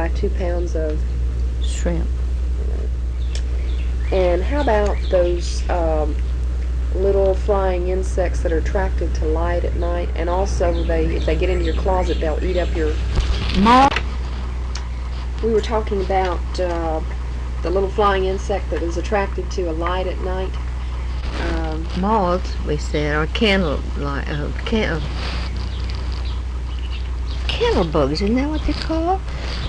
buy 2 pounds of Shrimp. And how about those little flying insects that are attracted to light at night, and also if they get into your closet, they'll eat up your... Moth. We were talking about the little flying insect that is attracted to a light at night. Moths, we said, or candle bugs, isn't that what they call?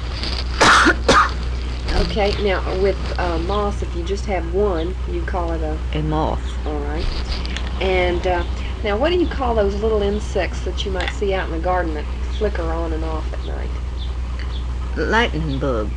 Okay, now with moths, if you just have one, you call it A moth. all right. And now, what do you call those little insects that you might see out in the garden that flicker on and off at night? Lightning bug.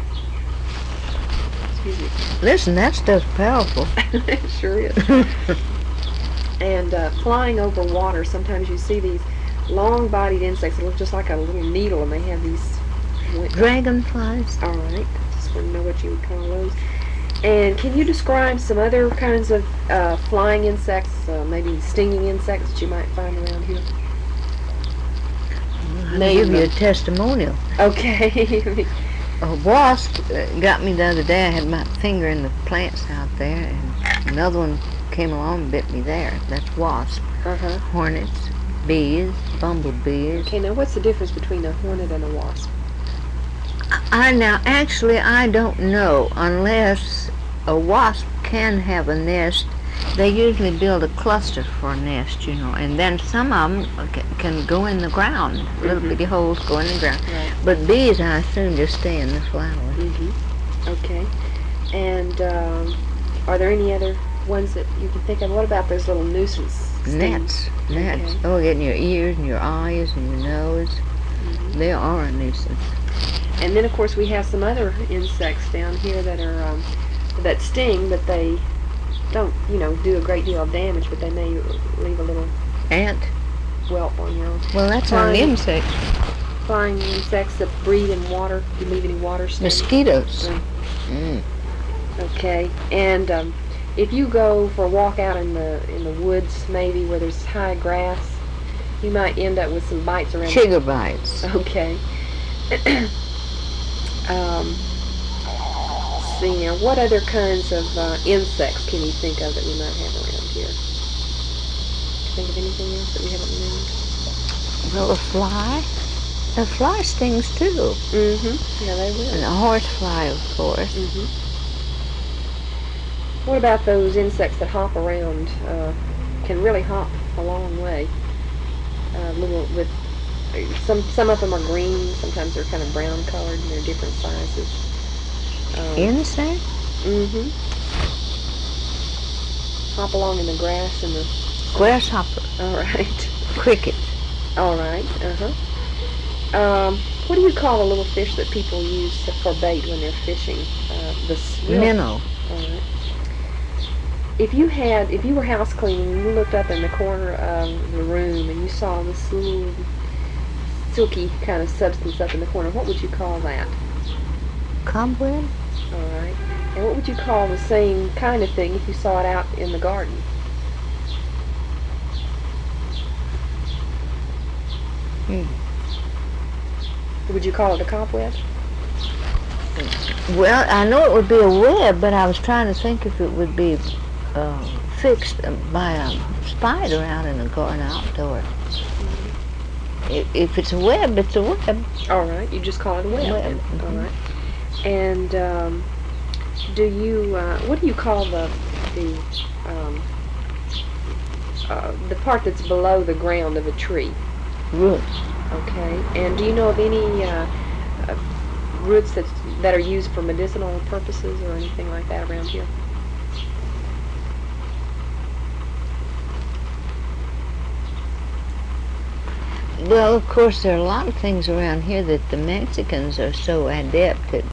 Excuse me. Listen, that stuff's powerful. It sure is. And flying over water, sometimes you see these long-bodied insects that look just like a little needle, and they have these... Dragonflies. All right. Just want to know what you would call those. And can you describe some other kinds of flying insects, maybe stinging insects that you might find around here? I'll give you a testimonial. Okay. A wasp got me the other day. I had my finger in the plants out there, and another one came along and bit me there. That's wasp. Uh-huh. Hornets, bees, bumblebees. Okay, now what's the difference between a hornet and a wasp? I don't know, unless a wasp can have a nest. They usually build a cluster for a nest, and then some of them can go in the ground. Little bitty holes go in the ground. Right. But bees, I assume, just stay in the flower. Mm-hmm. Okay. And are there any other ones that you can think of? What about those little nuisance stings? Gnats. Okay. Oh, in your ears and your eyes and your nose. Mm-hmm. They are a nuisance. And then, of course, we have some other insects down here that are that sting, but they don't, do a great deal of damage, but they may leave a little Ant. whelp on your... Well, that's an insect. Flying insects that breed in water. Do you leave any water stains? Mosquitoes. Okay. And if you go for a walk out in the woods, maybe where there's high grass, you might end up with some bites around. Sugar bites. Okay. See now, what other kinds of insects can you think of that we might have around here? Think of anything else that we haven't named? Well, a fly. A fly stings too. Mm-hmm. Yeah, they will. And a horsefly, of course. Mm-hmm. What about those insects that hop around? Can really hop a long way. Little with some of them are green. Sometimes they're kind of brown colored, and they're different sizes. Insect? Mm-hmm. Hop along in the grass and the... Grasshopper. All right. Cricket. All right. Uh-huh. What do you call a little fish that people use for bait when they're fishing? Minnow. All right. If you were house cleaning and you looked up in the corner of the room and you saw this little silky kind of substance up in the corner, what would you call that? Cobweb? All right. And what would you call the same kind of thing if you saw it out in the garden? Would you call it a cobweb? Well, I know it would be a web, but I was trying to think if it would be fixed by a spider out in the garden outdoors. If it's a web, it's a web. All right. You just call it a web. Mm-hmm. All right. And what do you call the part that's below the ground of a tree? Roots. Okay. And do you know of any roots that are used for medicinal purposes or anything like that around here? Well, of course, there are a lot of things around here that the Mexicans are so adept at